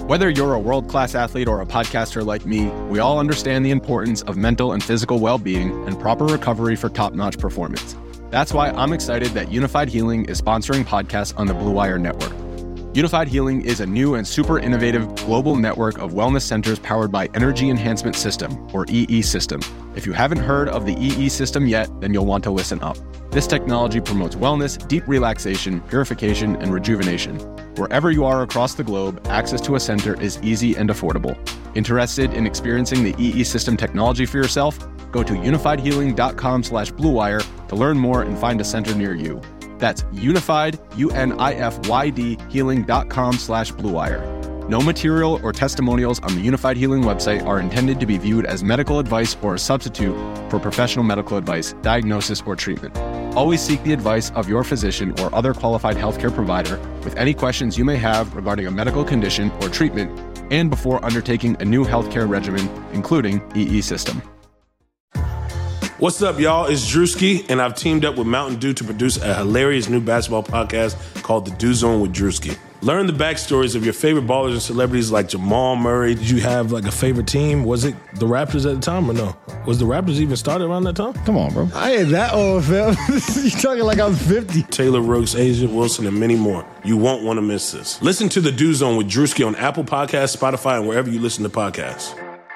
Whether you're a world-class athlete or a podcaster like me, we all understand the importance of mental and physical well-being and proper recovery for top-notch performance. That's why I'm excited that Unified Healing is sponsoring podcasts on the Blue Wire Network. Unified Healing is a new and super innovative global network of wellness centers powered by Energy Enhancement System, or EE System. If you haven't heard of the EE System yet, then you'll want to listen up. This technology promotes wellness, deep relaxation, purification, and rejuvenation. Wherever you are across the globe, access to a center is easy and affordable. Interested in experiencing the EE System technology for yourself? Go to unifiedhealing.com/bluewire to learn more and find a center near you. That's unified, UNIFYD, healing.com/bluewire. No material or testimonials on the Unified Healing website are intended to be viewed as medical advice or a substitute for professional medical advice, diagnosis, or treatment. Always seek the advice of your physician or other qualified healthcare provider with any questions you may have regarding a medical condition or treatment and before undertaking a new healthcare regimen, including EE System. What's up, y'all? It's Drewski, and I've teamed up with Mountain Dew to produce a hilarious new basketball podcast called The Dew Zone with Drewski. Learn the backstories of your favorite ballers and celebrities like Jamal Murray. Did you have like a favorite team? Was it the Raptors at the time or no? Was the Raptors even started around that time? Come on, bro. I ain't that old, fam. You talking like I was 50. Taylor Rooks, Asia Wilson, and many more. You won't want to miss this. Listen to The Dew Zone with Drewski on Apple Podcasts, Spotify, and wherever you listen to podcasts.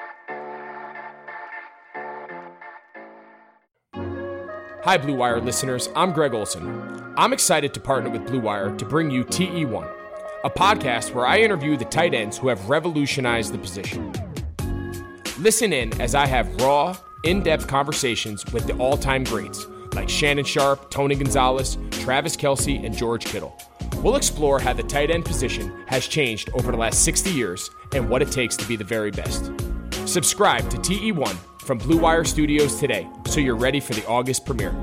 Hi, Blue Wire listeners. I'm Greg Olson. I'm excited to partner with Blue Wire to bring you TE1, a podcast where I interview the tight ends who have revolutionized the position. Listen in as I have raw, in-depth conversations with the all-time greats like Shannon Sharpe, Tony Gonzalez, Travis Kelce, and George Kittle. We'll explore how the tight end position has changed over the last 60 years and what it takes to be the very best. Subscribe to TE1 from Blue Wire Studios today, so you're ready for the August premiere.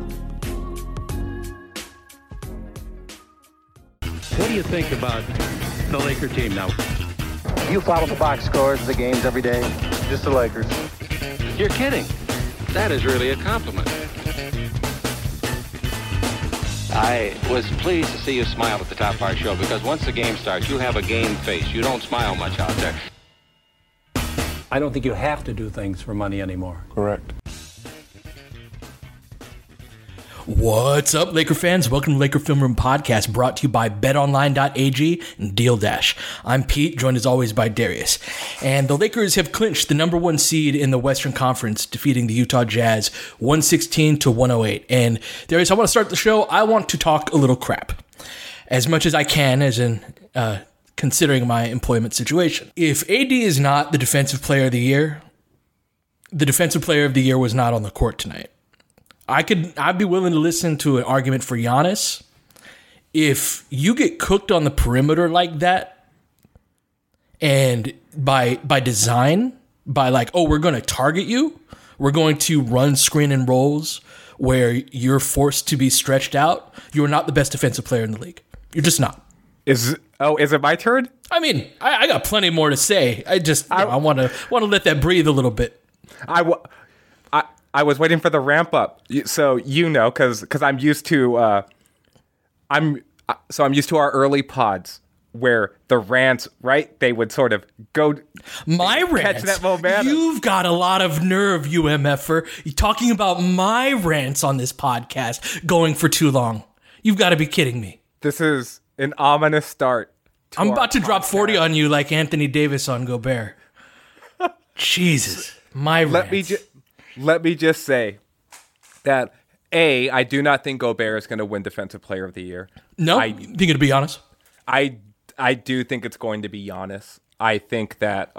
What do you think about the Laker team now? You follow the box scores of the games every day? Just the Lakers. You're kidding. That is really a compliment. I was pleased to see you smile at the top of our show, because once the game starts, you have a game face. You don't smile much out there. I don't think you have to do things for money anymore. Correct. What's up, Laker fans? Welcome to Laker Film Room Podcast, brought to you by BetOnline.ag and Deal Dash. I'm Pete, joined as always by Darius. And the Lakers have clinched the number one seed in the Western Conference, defeating the Utah Jazz 116-108. And Darius, I want to start the show. I want to talk a little crap, as much as I can, as in considering my employment situation. If AD is not the defensive player of the year was not on the court tonight. I'd be willing to listen to an argument for Giannis. If you get cooked on the perimeter like that, and by design, by like, oh, we're going to target you, we're going to run screen and rolls where you're forced to be stretched out, you are not the best defensive player in the league. You're just not. Is it my turn? I mean, I got plenty more to say. I want to let that breathe a little bit. I was waiting for the ramp up, so because I'm used to I'm used to our early pods where the rants, right? They would sort of go my rants. Catch that momentum. You've got a lot of nerve, UMFer. You're talking about my rants on this podcast going for too long. You've got to be kidding me. This is an ominous start. I'm about to drop 40 on you like Anthony Davis on Gobert. Jesus, my rants. Let me just say that I do not think Gobert is going to win Defensive Player of the Year. No, think it'll be Giannis. I do think it's going to be Giannis. I think that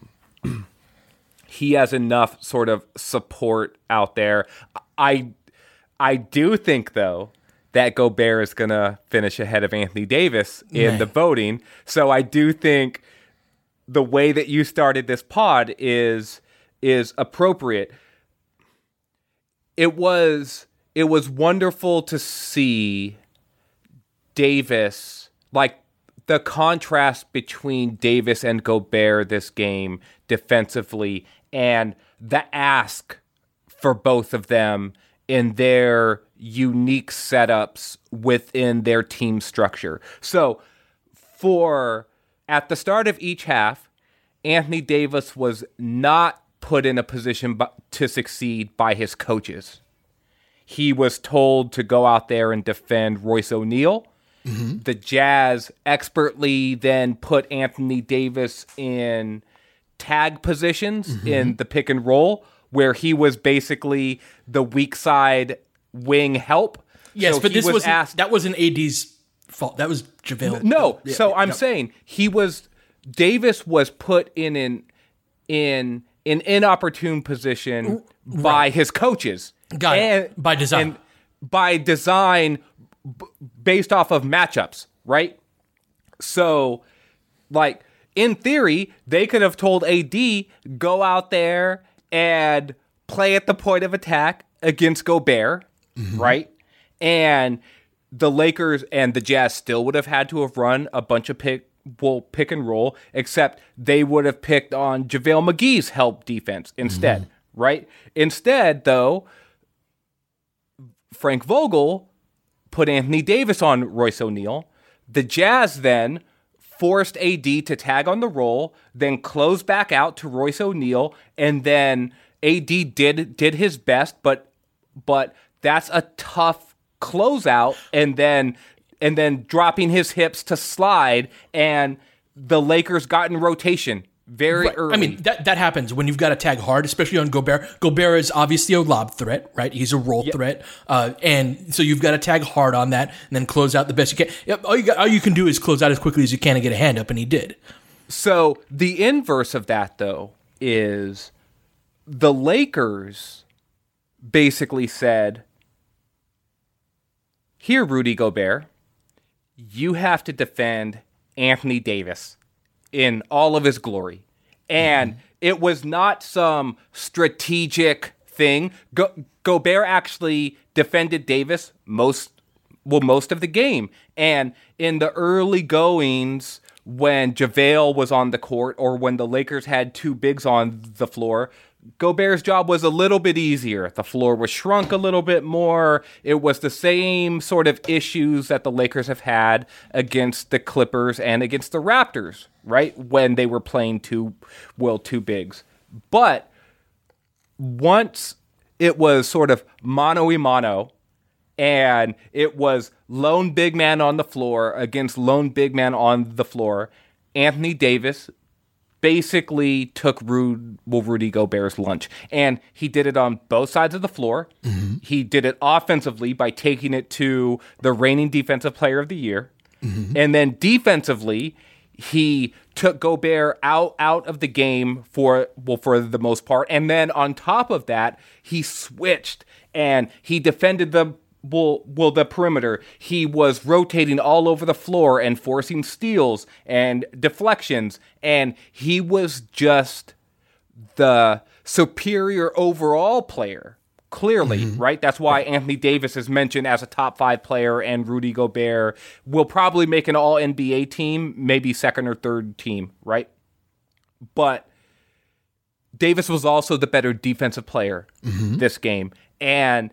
he has enough sort of support out there. I do think though that Gobert is going to finish ahead of Anthony Davis in the voting. So I do think the way that you started this pod is appropriate. It was wonderful to see Davis, like the contrast between Davis and Gobert this game defensively, and the ask for both of them in their unique setups within their team structure. So at the start of each half, Anthony Davis was not put in a position to succeed by his coaches. He was told to go out there and defend Royce O'Neal. Mm-hmm. The Jazz expertly then put Anthony Davis in tag positions in the pick and roll, where he was basically the weak side wing help. Yes, so but that wasn't AD's fault. That was JaVale. No, I'm saying Davis was put in an inopportune position by his coaches. Got it. By design. And by design, based off of matchups, right? So, like, in theory, they could have told AD, go out there and play at the point of attack against Gobert, right? And the Lakers and the Jazz still would have had to have run a bunch of pick and roll, except they would have picked on JaVale McGee's help defense instead, right? Instead, though, Frank Vogel put Anthony Davis on Royce O'Neal. The Jazz then forced AD to tag on the roll, then close back out to Royce O'Neal, and then AD did his best, but that's a tough closeout, and then dropping his hips to slide, and the Lakers got in rotation very early. I mean, that happens when you've got to tag hard, especially on Gobert. Gobert is obviously a lob threat, right? He's a roll threat. And so you've got to tag hard on that and then close out the best you can. Yep, all you can do is close out as quickly as you can and get a hand up, and he did. So the inverse of that, though, is the Lakers basically said, here, Rudy Gobert, you have to defend Anthony Davis in all of his glory. And it was not some strategic thing. Gobert actually defended Davis most of the game. And in the early goings, when JaVale was on the court or when the Lakers had two bigs on the floor, Gobert's job was a little bit easier. The floor was shrunk a little bit more. It was the same sort of issues that the Lakers have had against the Clippers and against the Raptors, right? When they were playing two bigs. But once it was sort of mano-a-mano, and it was lone big man on the floor against lone big man on the floor, Anthony Davis basically took Rudy Gobert's lunch. And he did it on both sides of the floor. He did it offensively by taking it to the reigning defensive player of the year. And then defensively, he took Gobert out of the game for the most part. And then on top of that, he switched and he defended the perimeter. He was rotating all over the floor and forcing steals and deflections, and he was just the superior overall player, clearly, right? That's why Anthony Davis is mentioned as a top 5 player, and Rudy Gobert will probably make an all-NBA team, maybe second or third team, right? But Davis was also the better defensive player this game, and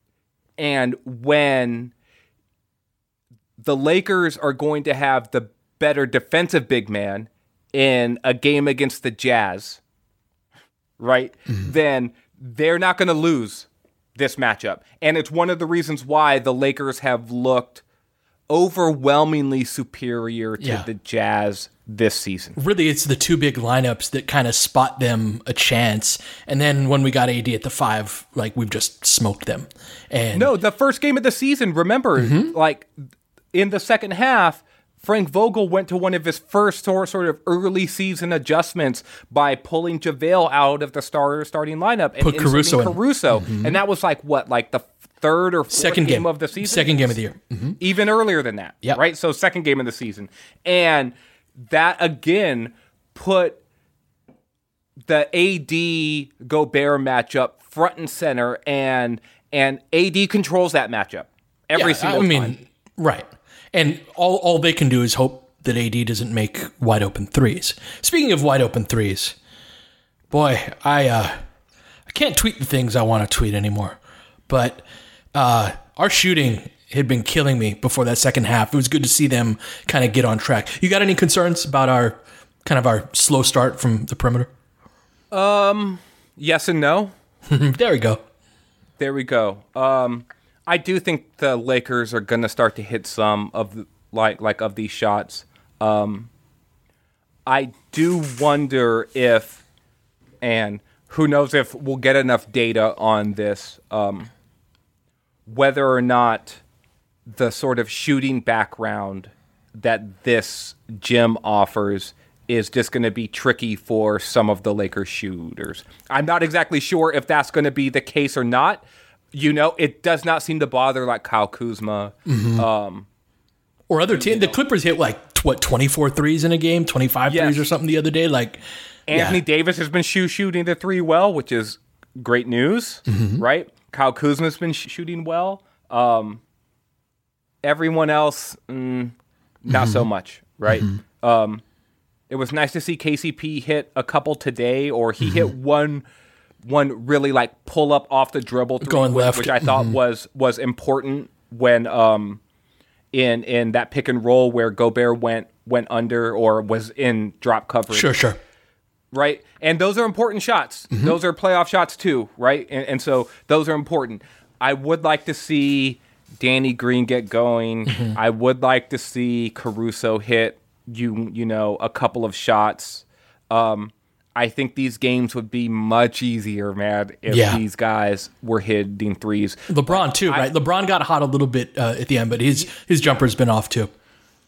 when the Lakers are going to have the better defensive big man in a game against the Jazz, right, then they're not going to lose this matchup. And it's one of the reasons why the Lakers have looked overwhelmingly superior to the Jazz this season. Really, it's the two big lineups that kind of spot them a chance. And then when we got AD at the 5, like, we've just smoked them. And no, the first game of the season, remember, like, in the second half, Frank Vogel went to one of his first sort of early season adjustments by pulling JaVale out of the starting lineup and put Caruso in. Caruso. And that was like the third or fourth game of the season? Second game of the year. Even earlier than that, right? So second game of the season. And that, again, put the AD Gobert matchup front and center, and AD controls that matchup every single time. Right. And all they can do is hope that AD doesn't make wide open threes. Speaking of wide open threes, boy, I can't tweet the things I want to tweet anymore. But our shooting had been killing me before that second half. It was good to see them kind of get on track. You got any concerns about Kind of our slow start from the perimeter. Yes and no. There we go. There we go. I do think the Lakers are going to start to hit some of of these shots. I do wonder if, and who knows if we'll get enough data on this, whether or not the sort of shooting background that this gym offers is just going to be tricky for some of the Lakers shooters. I'm not exactly sure if that's going to be the case or not. It does not seem to bother like Kyle Kuzma. Or other teams. The Clippers hit 24 threes in a game, 25 threes or something the other day. Anthony Davis has been shooting the three well, which is great news, right? Kyle Kuzma's been shooting well. Everyone else, not so much, right? It was nice to see KCP hit a couple today, or he hit one really pull up off the dribble three, going left, which I thought was important when in that pick and roll where Gobert went under or was in drop coverage. Sure. Right? And those are important shots. Those are playoff shots too, right? And so those are important. I would like to see Danny Green get going. I would like to see Caruso hit a couple of shots. I think these games would be much easier, man, if these guys were hitting threes. LeBron too, right? LeBron got hot a little bit at the end, but his jumper's been off too.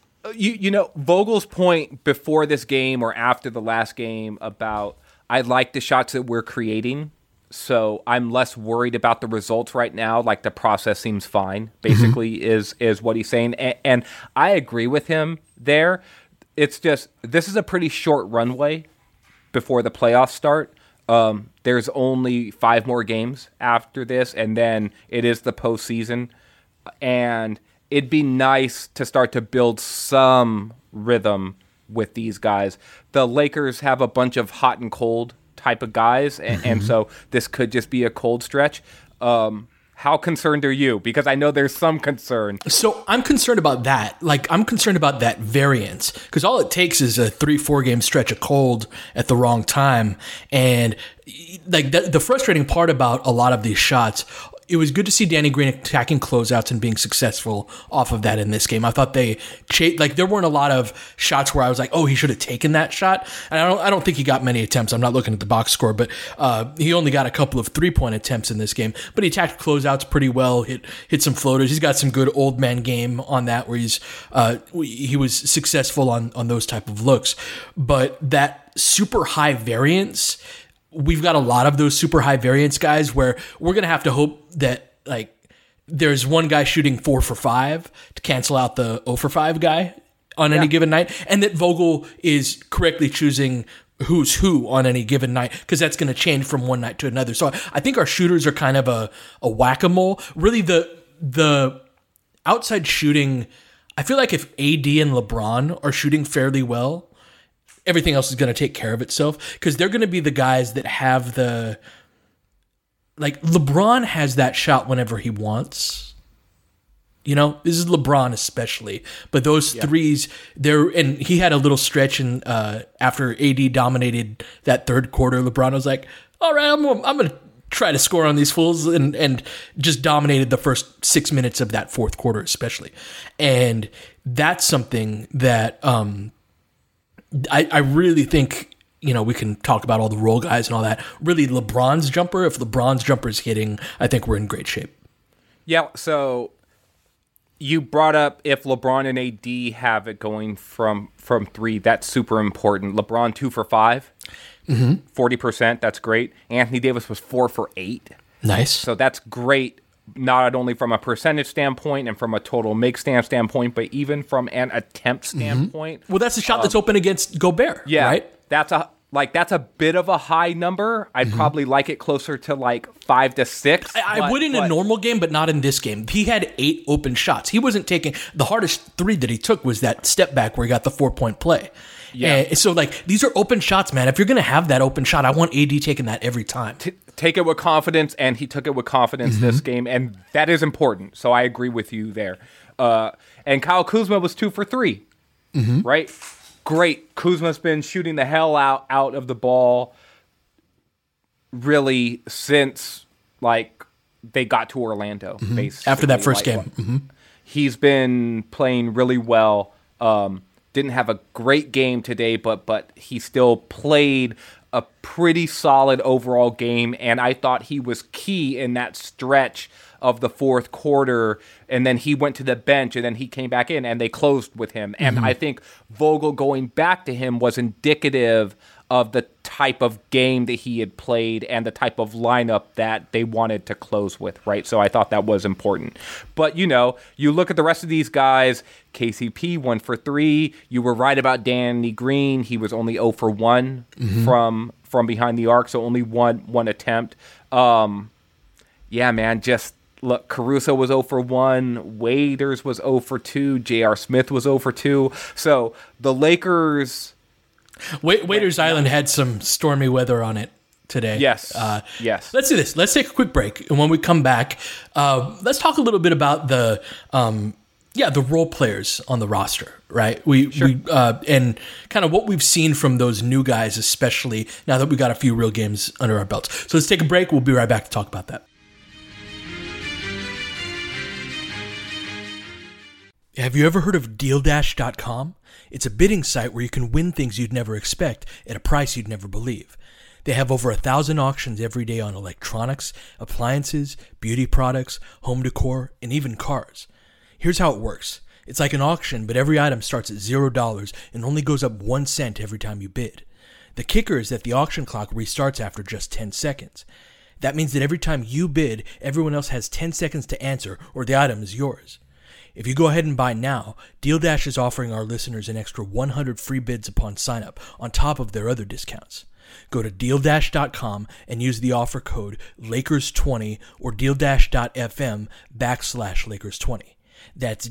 Vogel's point before this game or after the last game about I like the shots that we're creating, so I'm less worried about the results right now. Like the process seems fine, basically, is what he's saying. And I agree with him there. It's just this is a pretty short runway before the playoffs start. There's only 5 more games after this, and then it is the postseason. And it'd be nice to start to build some rhythm with these guys. The Lakers have a bunch of hot and cold type of guys, and so this could just be a cold stretch. How concerned are you? Because I know there's some concern. So I'm concerned about that. I'm concerned about that variance, because all it takes is a 3-4 game stretch of cold at the wrong time. And the frustrating part about a lot of these shots, it was good to see Danny Green attacking closeouts and being successful off of that in this game. I thought there weren't a lot of shots where I was like, oh, he should have taken that shot. And I don't think he got many attempts. I'm not looking at the box score, but he only got a couple of 3-point attempts in this game. But he attacked closeouts pretty well, hit some floaters. He's got some good old man game on that where he was successful on those type of looks. But that super high variance, we've got a lot of those super high variance guys where we're going to have to hope that there's one guy shooting 4 for 5 to cancel out the 0 for 5 guy on any given night, and that Vogel is correctly choosing who's who on any given night, because that's going to change from one night to another. So I think our shooters are kind of a whack-a-mole. Really, the outside shooting, I feel like if AD and LeBron are shooting fairly well, everything else is going to take care of itself, because they're going to be the guys that have LeBron has that shot whenever he wants. This is LeBron especially, but those threes there, and he had a little stretch after AD dominated that third quarter. LeBron was like, all right, I'm going to try to score on these fools, and just dominated the first 6 minutes of that fourth quarter, especially. And that's something that, I really think, we can talk about all the role guys and all that. Really, LeBron's jumper, if LeBron's jumper is hitting, I think we're in great shape. Yeah, so you brought up if LeBron and AD have it going from 3, that's super important. LeBron 2 for 5, 40%, that's great. Anthony Davis was 4 for 8. Nice. So that's great, not only from a percentage standpoint and from a total make standpoint, but even from an attempt standpoint. Well, that's the shot that's open against Gobert, right? That's a bit of a high number. I'd probably like it closer to 5 to 6. I would in a normal game, but not in this game. He had 8 open shots. He wasn't taking the hardest 3 that he took was that step back where he got the 4-point play. Yeah. And so these are open shots, man. If you're going to have that open shot, I want AD taking that every time. Take it with confidence, and he took it with confidence this game, and that is important. So I agree with you there. And Kyle Kuzma was 2 for 3, right? great. Kuzma's been shooting the hell out of the ball really since like they got to Orlando. Basically. After that first game. He's been playing really well. Didn't have a great game today, but he still played a pretty solid overall game, and I thought he was key in that stretch of the fourth quarter, and then he went to the bench, and then he came back in, and they closed with him. And I think Vogel going back to him was indicative of the type of game that he had played and the type of lineup that they wanted to close with, right? So I thought that was important. But, you look at the rest of these guys, KCP 1 for 3. You were right about Danny Green. He was only 0 for 1 from behind the arc, so only one attempt. Yeah, man, just look, Caruso was 0 for 1. Waiters was 0 for 2. J.R. Smith was 0 for 2. So the Lakers... Waiters Island had some stormy weather on it today. Yes. Yes. Let's do this. Let's take a quick break, and when we come back, let's talk a little bit about the role players on the roster. Right. We and kind of what we've seen from those new guys, especially now that we got a few real games under our belts. So let's take a break. We'll be right back to talk about that. Have you ever heard of DealDash.com? It's a bidding site where you can win things you'd never expect at a price you'd never believe. They have over 1,000 auctions every day on electronics, appliances, beauty products, home decor, and even cars. Here's how it works. It's like an auction, but every item starts at $0 and only goes up 1 cent every time you bid. The kicker is that the auction clock restarts after just 10 seconds. That means that every time you bid, everyone else has 10 seconds to answer or the item is yours. If you go ahead and buy now, DealDash is offering our listeners an extra 100 free bids upon sign-up on top of their other discounts. Go to DealDash.com and use the offer code Lakers20 or DealDash.fm/Lakers20. That's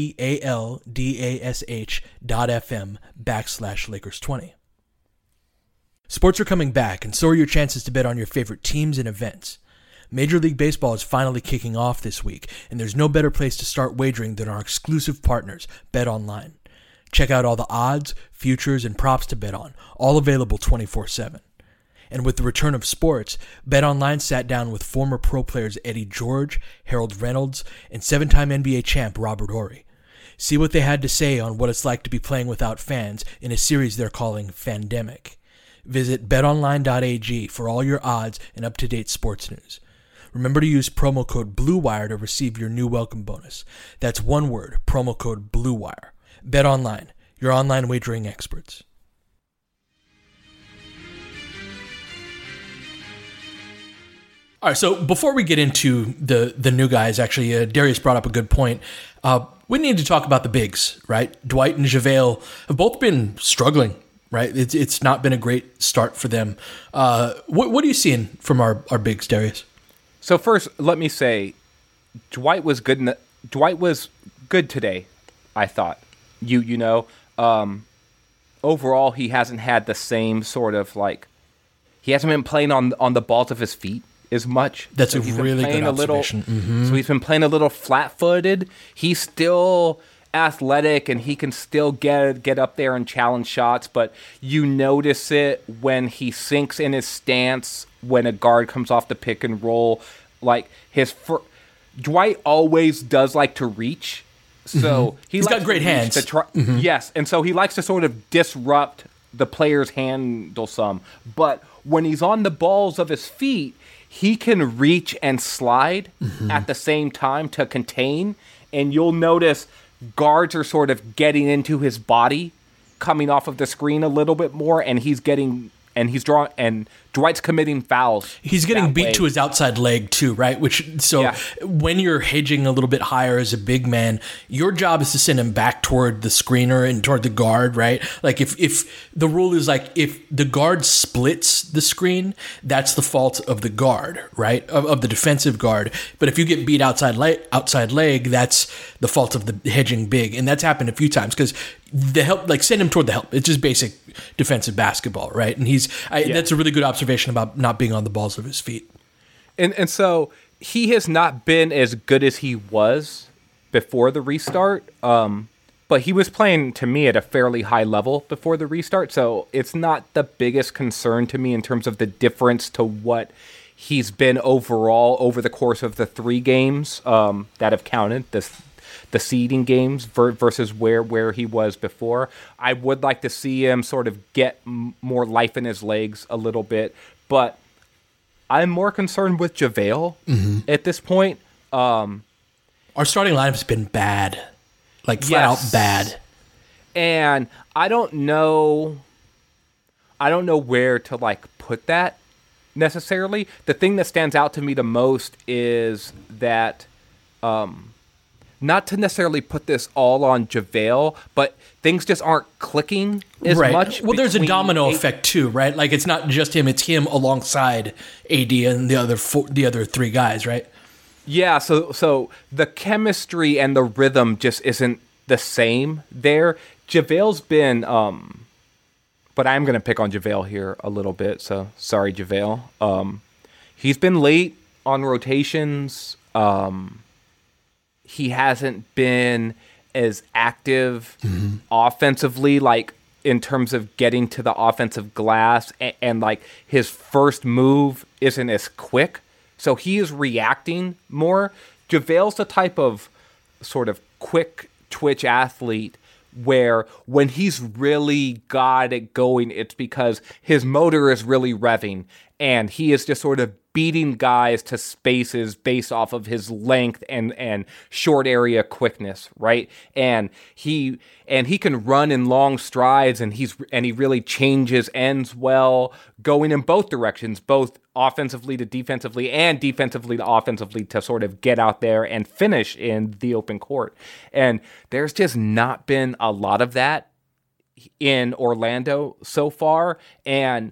DealDash.fm/Lakers20. Sports are coming back, and so are your chances to bet on your favorite teams and events. Major League Baseball is finally kicking off this week, and there's no better place to start wagering than our exclusive partners, BetOnline. Check out all the odds, futures, and props to bet on, all available 24/7. And with the return of sports, BetOnline sat down with former pro players Eddie George, Harold Reynolds, and 7-time NBA champ Robert Horry. See what they had to say on what it's like to be playing without fans in a series they're calling Fandemic. Visit betonline.ag for all your odds and up-to-date sports news. Remember to use promo code BLUEWIRE to receive your new welcome bonus. That's one word, promo code BLUEWIRE. BetOnline, your online wagering experts. All right, so before we get into the new guys, actually, Darius brought up a good point. We need to talk about the bigs, right? Dwight and JaVale have both been struggling, right? It's not been a great start for them. What are you seeing from our bigs, Darius? So first, let me say, Dwight was good. Dwight was good today, I thought. Overall, he hasn't had the same sort of he hasn't been playing on the balls of his feet as much. That's a really good observation. So he's been playing a little flat-footed. He's still athletic and he can still get up there and challenge shots, but you notice it when he sinks in his stance when a guard comes off the pick and roll. Dwight always does like to reach, so he's got great hands. Yes, and so he likes to sort of disrupt the player's handle some, but when he's on the balls of his feet, he can reach and slide at the same time to contain, and you'll notice guards are sort of getting into his body, coming off of the screen a little bit more, and he's drawing, and Dwight's committing fouls. He's getting beat to his outside leg too, right? When you're hedging a little bit higher as a big man, your job is to send him back toward the screener and toward the guard, right? Like if the rule is if the guard splits the screen, that's the fault of the guard, right? Of the defensive guard. But if you get beat outside leg, that's the fault of the hedging big, and that's happened a few times because the help, send him toward the help. It's just basic defensive basketball, right? And that's a really good observation about not being on the balls of his feet. And so he has not been as good as he was before the restart. but he was playing, to me, at a fairly high level before the restart, so it's not the biggest concern to me in terms of the difference to what he's been overall over the course of the 3 games that have counted, the seeding games versus where he was before. I would like to see him sort of get more life in his legs a little bit, but I'm more concerned with JaVale at this point. Our starting lineup's been bad, like flat out bad, and I don't know where to like put that necessarily. The thing that stands out to me the most is that, not to necessarily put this all on JaVale, but things just aren't clicking as much. Well, there's a domino effect too, right? Like it's not just him; it's him alongside AD and the other 3 guys, right? Yeah, so the chemistry and the rhythm just isn't the same there. JaVale's been, but I'm going to pick on JaVale here a little bit, so sorry, JaVale. He's been late on rotations. He hasn't been as active offensively, like in terms of getting to the offensive glass, and like his first move isn't as quick. So he is reacting more. JaVale's the type of sort of quick twitch athlete where when he's really got it going, it's because his motor is really revving and he is just sort of beating guys to spaces based off of his length and short area quickness, right? And he can run in long strides, and he really changes ends well, going in both directions, both offensively to defensively and defensively to offensively, to sort of get out there and finish in the open court. And there's just not been a lot of that in Orlando so far, and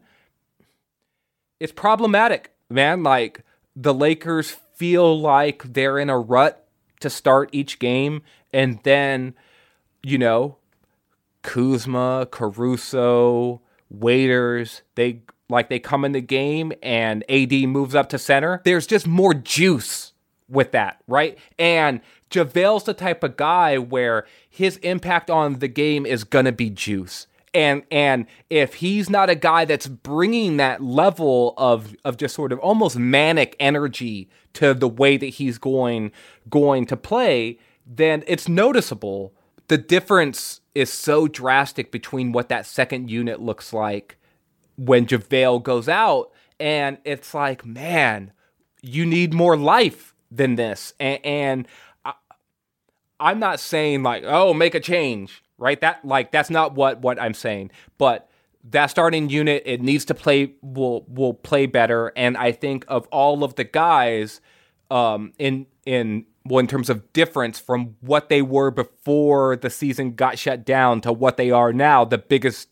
it's problematic. Man, like the Lakers feel like they're in a rut to start each game, and then, you know, Kuzma, Caruso, Waiters, they come in the game and AD moves up to center. There's just more juice with that, right? And JaVale's the type of guy where his impact on the game is gonna be juice. And if he's not a guy that's bringing that level of just sort of almost manic energy to the way that he's going to play, then it's noticeable. The difference is so drastic between what that second unit looks like when JaVale goes out, and it's like, man, you need more life than this. And I'm not saying like, oh, make a change. Right, that's not what I'm saying. But that starting unit, it needs to play will play better. And I think of all of the guys, in terms of difference from what they were before the season got shut down to what they are now, the biggest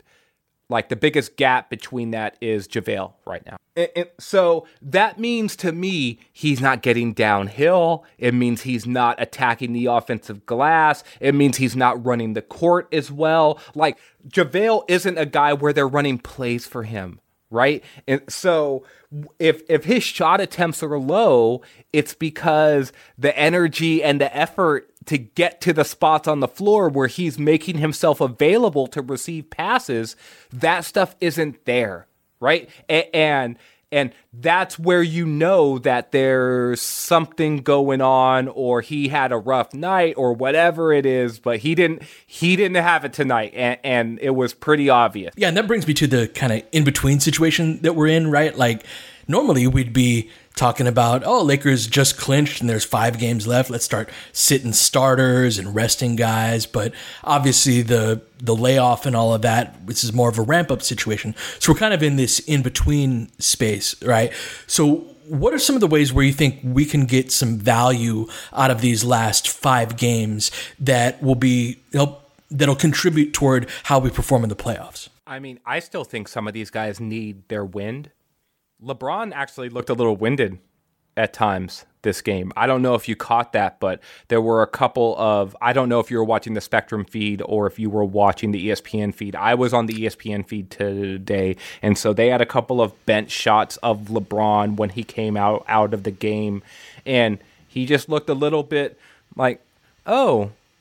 gap between that is JaVale right now. So that means to me, he's not getting downhill. It means he's not attacking the offensive glass. It means he's not running the court as well. Like, JaVale isn't a guy where they're running plays for him, right? And so if his shot attempts are low, it's because the energy and the effort to get to the spots on the floor where he's making himself available to receive passes, that stuff isn't there, right? And that's where you know that there's something going on, or he had a rough night or whatever it is, but he didn't have it tonight, and it was pretty obvious. Yeah, and that brings me to the kind of in-between situation that we're in, right? Like, normally we'd be talking about, oh, Lakers just clinched and there's 5 games left. Let's start sitting starters and resting guys. But obviously the layoff and all of that, this is more of a ramp-up situation. So we're kind of in this in-between space, right? So what are some of the ways where you think we can get some value out of these last 5 games that that'll contribute toward how we perform in the playoffs? I mean, I still think some of these guys need their wind. LeBron actually looked a little winded at times this game. I don't know if you caught that, but there were a couple of, I don't know if you were watching the Spectrum feed or if you were watching the ESPN feed. I was on the ESPN feed today, and so they had a couple of bench shots of LeBron when he came out of the game, and he just looked a little bit like, oh,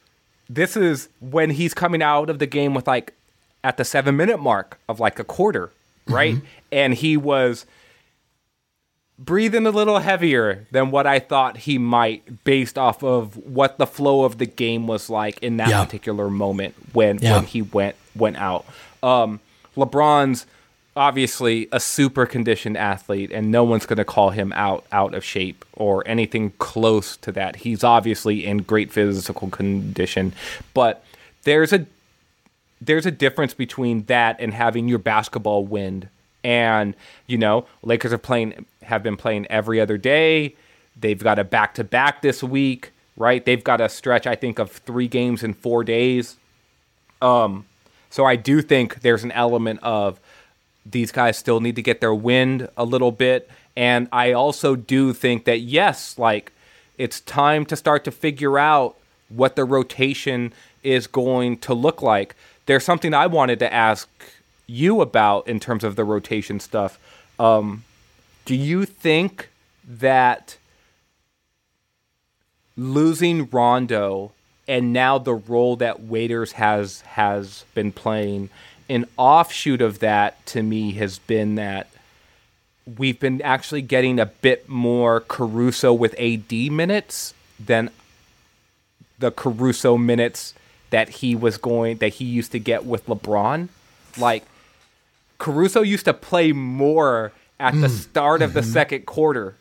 this is when he's coming out of the game with like at the 7-minute mark of like a quarter, right? And he was breathing a little heavier than what I thought he might, based off of what the flow of the game was like in that particular moment when he went out. LeBron's obviously a super conditioned athlete, and no one's going to call him out of shape or anything close to that. He's obviously in great physical condition, but there's a difference between that and having your basketball wind. And, you know, Lakers have been playing every other day. They've got a back-to-back this week, right? They've got a stretch, I think, of 3 games in 4 days. So I do think there's an element of these guys still need to get their wind a little bit. And I also do think that, yes, like, it's time to start to figure out what the rotation is going to look like. There's something I wanted to ask you about in terms of the rotation stuff. Do you think that losing Rondo and now the role that Waiters has been playing, an offshoot of that to me has been that we've been actually getting a bit more Caruso with AD minutes than the Caruso minutes that he used to get with LeBron. Like, Caruso used to play more at the start of the second quarter.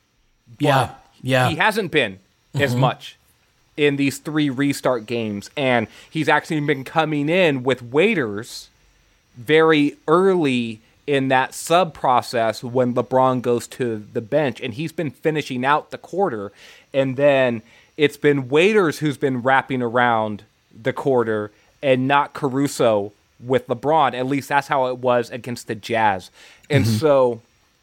Yeah. He hasn't been as much in these 3 restart games. And he's actually been coming in with Waiters very early in that sub process when LeBron goes to the bench. And he's been finishing out the quarter. And then it's been Waiters who's been wrapping around the quarter and not Caruso with LeBron. At least that's how it was against the Jazz. And so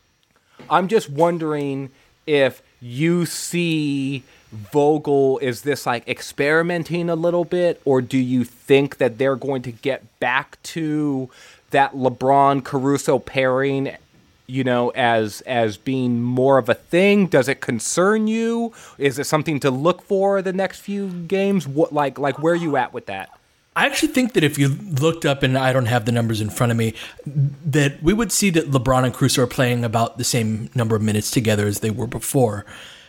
I'm just wondering if you see Vogel, is this like experimenting a little bit, or do you think that they're going to get back to that LeBron-Caruso pairing, you know, as being more of a thing? Does it concern you? Is it something to look for the next few games? What like where are you at with that? I actually think that if you looked up, and I don't have the numbers in front of me, that we would see that LeBron and Caruso are playing about the same number of minutes together as they were before.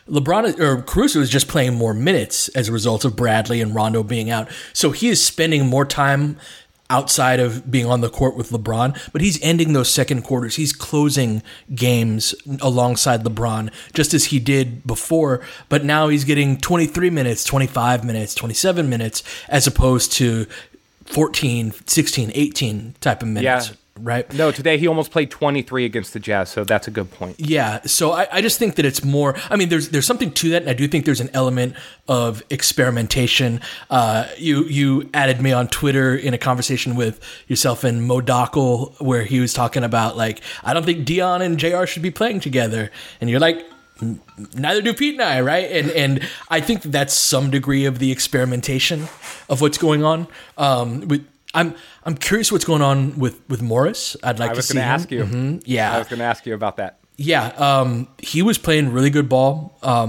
Caruso is just playing more minutes as a result of Bradley and Rondo being out. So he is spending more time outside of being on the court with LeBron, but he's ending those second quarters. He's closing games alongside LeBron, just as he did before, but now he's getting 23 minutes, 25 minutes, 27 minutes, as opposed to 14, 16, 18 type of minutes. Yeah. Right? No, today he almost played 23 against the Jazz, so that's a good point. Yeah, so I just think that it's more, I mean, there's something to that, and I do think there's an element of experimentation. You added me on Twitter in a conversation with yourself and Mo Dockel, where he was talking about, like, I don't think Dion and JR should be playing together. And you're like, neither do Pete and I, right? And I think that's some degree of the experimentation of what's going on. I'm curious what's going on with Morris. I'd like to see him. I was going to ask you. Yeah. I was going to ask you about that. Yeah. He was playing really good ball.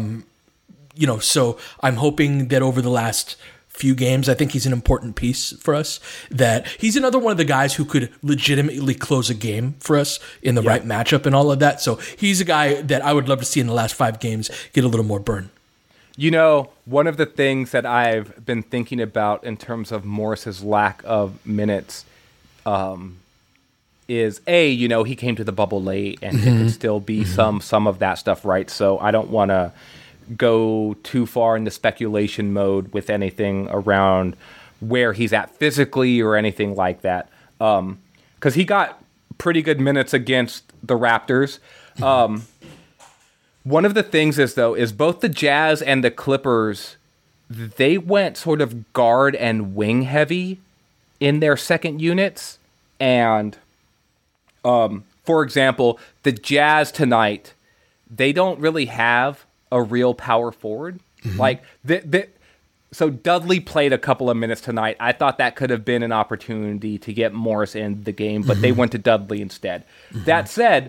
So I'm hoping that over the last few games, I think he's an important piece for us, that he's another one of the guys who could legitimately close a game for us in the right matchup and all of that. So he's a guy that I would love to see in the last 5 games get a little more burn. You know, one of the things that I've been thinking about in terms of Morris's lack of minutes is, he came to the bubble late, and it could still be some of that stuff, right? So I don't want to go too far into speculation mode with anything around where he's at physically or anything like that. Because he got pretty good minutes against the Raptors. One of the things is both the Jazz and the Clippers, they went sort of guard and wing heavy in their second units. And, for example, the Jazz tonight, they don't really have a real power forward. Like, so Dudley played a couple of minutes tonight. I thought that could have been an opportunity to get Morris in the game, but they went to Dudley instead. That said,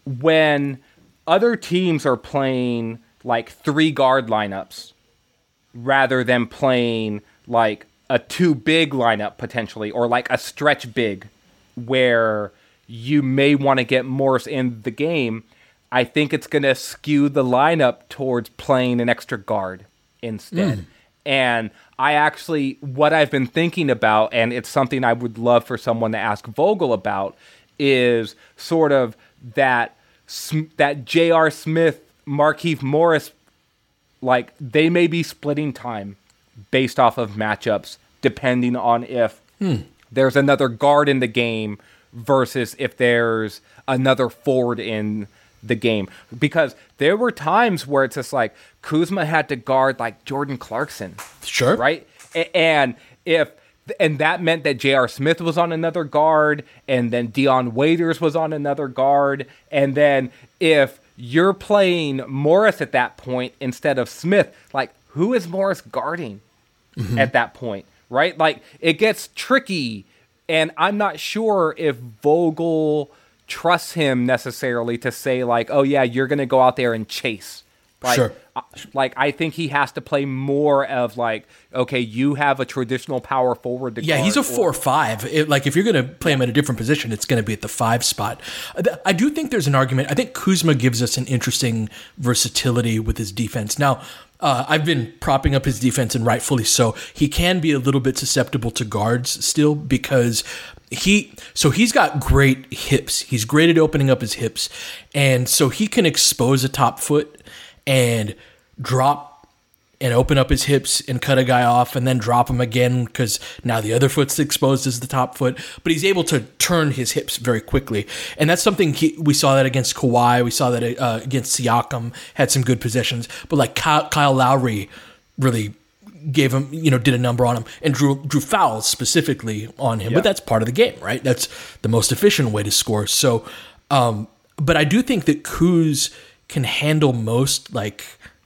when other teams are playing like 3 guard lineups, rather than playing like a too big lineup potentially, or like a stretch big where you may want to get Morris in the game. I think it's going to skew the lineup towards playing an extra guard instead. And I actually, what I've been thinking about, and it's something I would love for someone to ask Vogel about, is sort of that J.R. Smith, Markieff Morris, like they may be splitting time based off of matchups, depending on if there's another guard in the game versus if there's another forward in the game. Because there were times where it's just like Kuzma had to guard like Jordan Clarkson. Sure. Right? And that meant that J.R. Smith was on another guard, and then Dion Waiters was on another guard. And then if you're playing Morris at that point instead of Smith, like who is Morris guarding at that point? Right? Like it gets tricky, and I'm not sure if Vogel trusts him necessarily to say like, oh yeah, you're going to go out there and chase. Like, sure. Like I think he has to play more of like, okay, you have a traditional power forward to guard. He's a 4-5. Like if you're going to play him at a different position, it's going to be at the 5 spot. I do think there's an argument. I think Kuzma gives us an interesting versatility with his defense. Now, I've been propping up his defense, and rightfully so. He can be a little bit susceptible to guards still because he's got great hips. He's great at opening up his hips, and so he can expose a top foot and drop and open up his hips and cut a guy off and then drop him again because now the other foot's exposed as the top foot. But he's able to turn his hips very quickly. And that's something we saw that against Kawhi. We saw that against Siakam, had some good possessions. But like Kyle Lowry really gave him, did a number on him and drew fouls specifically on him. Yeah. But that's part of the game, right? That's the most efficient way to score. So, but I do think that Kuz can handle most like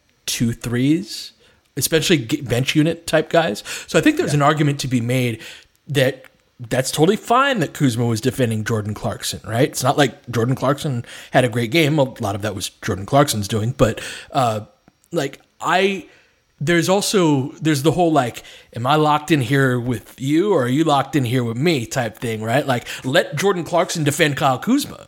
2-3s, especially bench unit type guys. So I think there's an argument to be made that that's totally fine that Kuzma was defending Jordan Clarkson, right? It's not like Jordan Clarkson had a great game. A lot of that was Jordan Clarkson's doing, but there's the whole like, am I locked in here with you or are you locked in here with me type thing, right? Like let Jordan Clarkson defend Kyle Kuzma.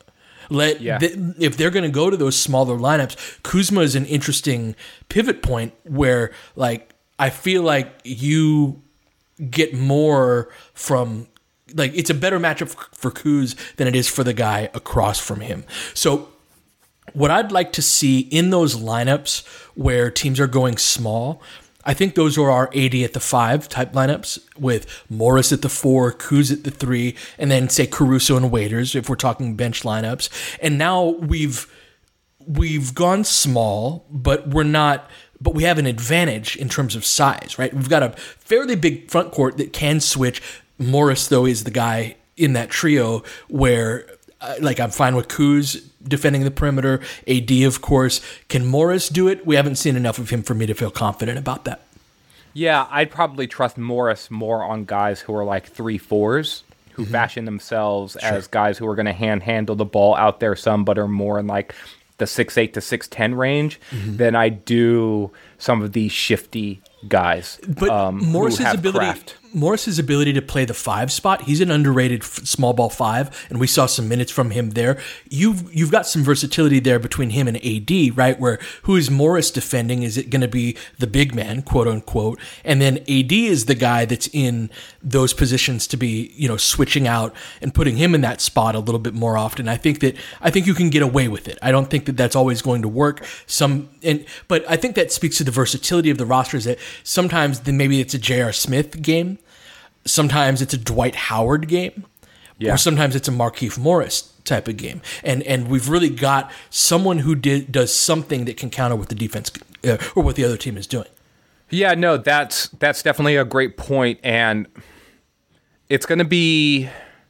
If they're going to go to those smaller lineups, Kuzma is an interesting pivot point where, like, I feel like you get more from, like, it's a better matchup for Kuz than it is for the guy across from him. So what I'd like to see in those lineups where teams are going small, I think those are our 80 at the 5 type lineups with Morris at the 4, Kuz at the 3, and then say Caruso and Waiters if we're talking bench lineups. And now we've gone small, but we have an advantage in terms of size, right? We've got a fairly big front court that can switch. Morris, though, is the guy in that trio where I'm fine with Kuz defending the perimeter. AD, of course. Can Morris do it? We haven't seen enough of him for me to feel confident about that. Yeah, I'd probably trust Morris more on guys who are like 3-4s, who fashion themselves as guys who are going to handle the ball out there some, but are more in like the 6'8 to 6'10 range than I do some of these shifty guys. But Morris's ability to play the 5 spot, he's an underrated small ball 5, and we saw some minutes from him there. You've got some versatility there between him and AD, right? Where who is Morris defending? Is it going to be the big man, quote unquote? And then AD is the guy that's in those positions to be, switching out and putting him in that spot a little bit more often. I think you can get away with it. I don't think that that's always going to work. But I think that speaks to the versatility of the rosters. That sometimes maybe it's a J.R. Smith game. Sometimes it's a Dwight Howard game, or sometimes it's a Markieff Morris type of game. And we've really got someone who does something that can counter what the defense or what the other team is doing. Yeah, no, that's definitely a great point. And it's going to be,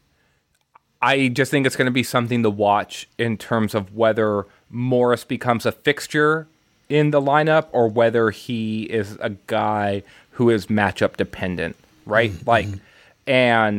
I just think it's going to be something to watch in terms of whether Morris becomes a fixture in the lineup or whether he is a guy who is matchup dependent. Right? And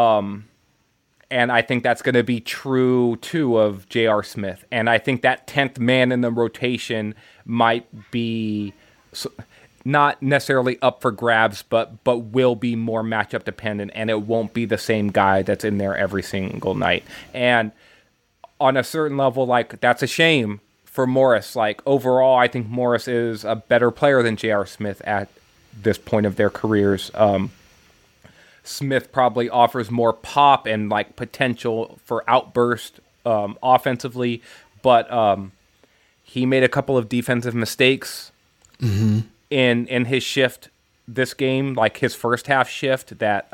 I think that's going to be true too of J.R. Smith. And I think that 10th man in the rotation might be not necessarily up for grabs, but will be more matchup dependent, and it won't be the same guy that's in there every single night. And on a certain level, like, that's a shame for Morris. Like, overall, I think Morris is a better player than J.R. Smith at this point of their careers. Smith probably offers more pop and like potential for outburst offensively, but he made a couple of defensive mistakes in his shift this game, like his first half shift. That's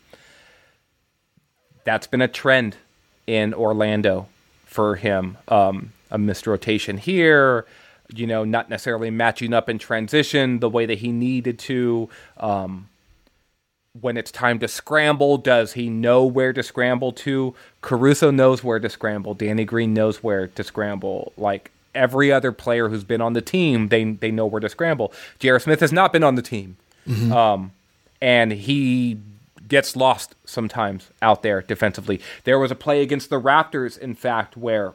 been a trend in Orlando for him. A missed rotation here, not necessarily matching up in transition the way that he needed to. When it's time to scramble, does he know where to scramble to? Caruso knows where to scramble. Danny Green knows where to scramble. Like, every other player who's been on the team, they know where to scramble. J.R. Smith has not been on the team. And he gets lost sometimes out there defensively. There was a play against the Raptors, in fact, where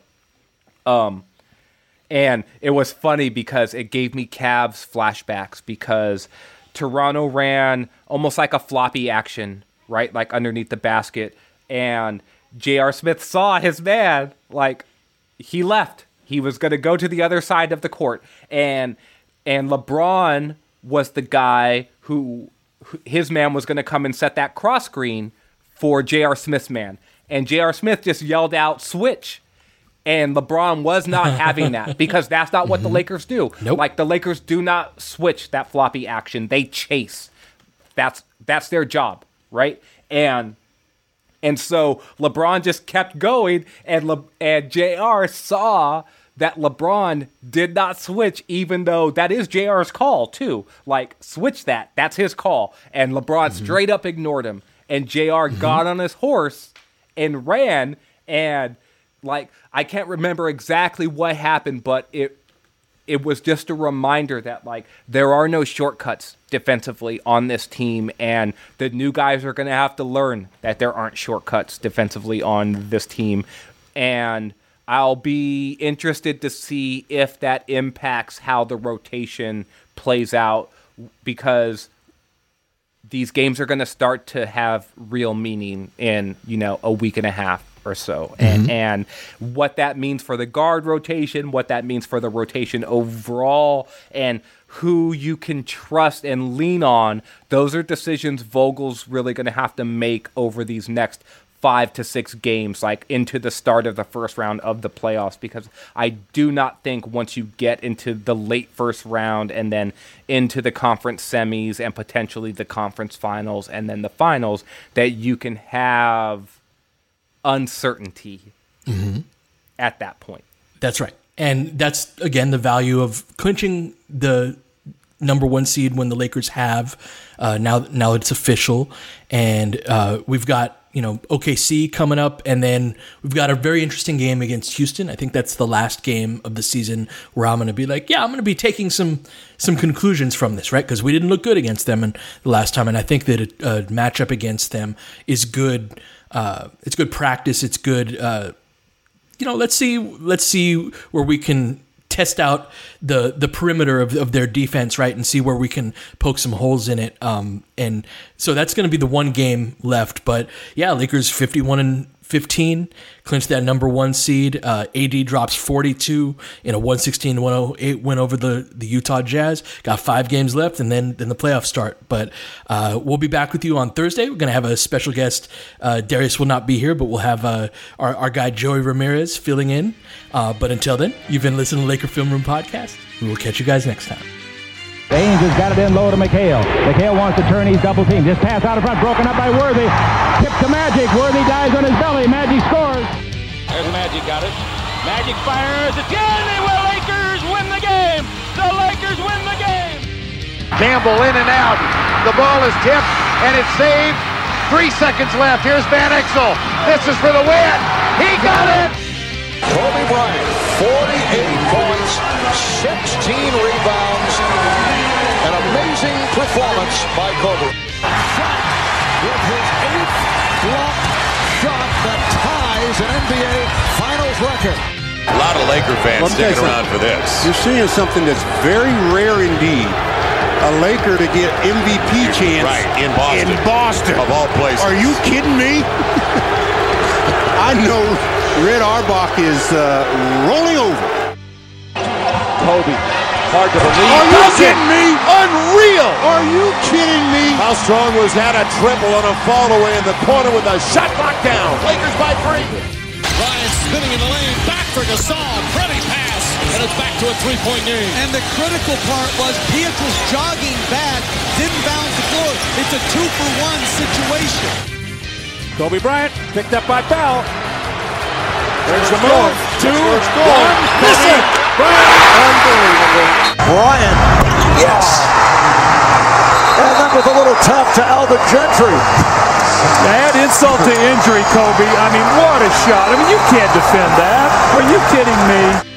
and it was funny because it gave me Cavs flashbacks, because Toronto ran almost like a floppy action, right? Like underneath the basket. And J.R. Smith saw his man, like, he left. He was going to go to the other side of the court. And LeBron was the guy who his man was going to come and set that cross screen for J.R. Smith's man. And J.R. Smith just yelled out, "Switch." And LeBron was not having that, because that's not what the Lakers do. Nope. Like, the Lakers do not switch that floppy action. They chase. That's their job, right? And so LeBron just kept going, and JR saw that LeBron did not switch, even though that is JR's call too. Like, switch that. That's his call. And LeBron straight up ignored him. And JR got on his horse and ran, and like, I can't remember exactly what happened, but it was just a reminder that, like, there are no shortcuts defensively on this team, and the new guys are going to have to learn that there aren't shortcuts defensively on this team. And I'll be interested to see if that impacts how the rotation plays out, because these games are going to start to have real meaning in, a week and a half or so. And what that means for the guard rotation, what that means for the rotation overall, and who you can trust and lean on, those are decisions Vogel's really going to have to make over these next 5 to 6 games, like into the start of the first round of the playoffs, because I do not think once you get into the late first round and then into the conference semis and potentially the conference finals and then the finals, that you can have uncertainty at that point. That's right. And that's, again, the value of clinching the number 1 seed when the Lakers have. Now it's official. And we've got, OKC coming up, and then we've got a very interesting game against Houston. I think that's the last game of the season where I'm going to be like, I'm going to be taking some conclusions from this, right? Because we didn't look good against them the last time, and I think that a matchup against them is good. It's good practice. It's good. Let's see where we can test out the perimeter of their defense, right, and see where we can poke some holes in it. And so that's going to be the one game left. But yeah, Lakers 51-15, clinched that number 1 seed. AD drops 42 in a 116-108 win over the Utah Jazz. Got 5 games left, and then the playoffs start. But we'll be back with you on Thursday. We're going to have a special guest. Darius will not be here, but we'll have our guy Joey Ramirez filling in. But until then, you've been listening to Laker Film Room Podcast. We will catch you guys next time. Ainge has got it in low to McHale. McHale wants to turn. He's double teamed. Just pass out in front, broken up by Worthy. Tip to Magic. Worthy dives on his belly. Magic scores. There's Magic, got it. Magic fires again. The Lakers win the game. The Lakers win the game. Campbell in and out. The ball is tipped, and it's saved. 3 seconds left. Here's Van Exel. This is for the win. He got it. Kobe Bryant, 48 points, 16 rebounds, an amazing performance by Kobe. Shot with his 8th block shot that ties an NBA Finals record. A lot of Laker fans sticking around for this. You're seeing something that's very rare indeed a Laker to get MVP chance in Boston. Of all places. Are you kidding me? I know Red Auerbach is rolling over. Kobe, hard to believe. Are you kidding me? Unreal. Are you kidding me? How Strong was had a triple on a fall away in the corner with a shot knocked down. Lakers by 3. Bryant spinning in the lane, back for Gasol, pretty pass, and it's back to a three-point game. And the critical part was Pietrus jogging back, didn't bounce the floor. It's a 2-for-1 situation. Kobe Bryant picked up by Bell. There's the move. 2, 1, miss it. Unbelievable. Bryant, yes. And that was a little tough to Alvin Gentry. Add insult to injury, Kobe. I mean, what a shot. I mean, you can't defend that. Are you kidding me?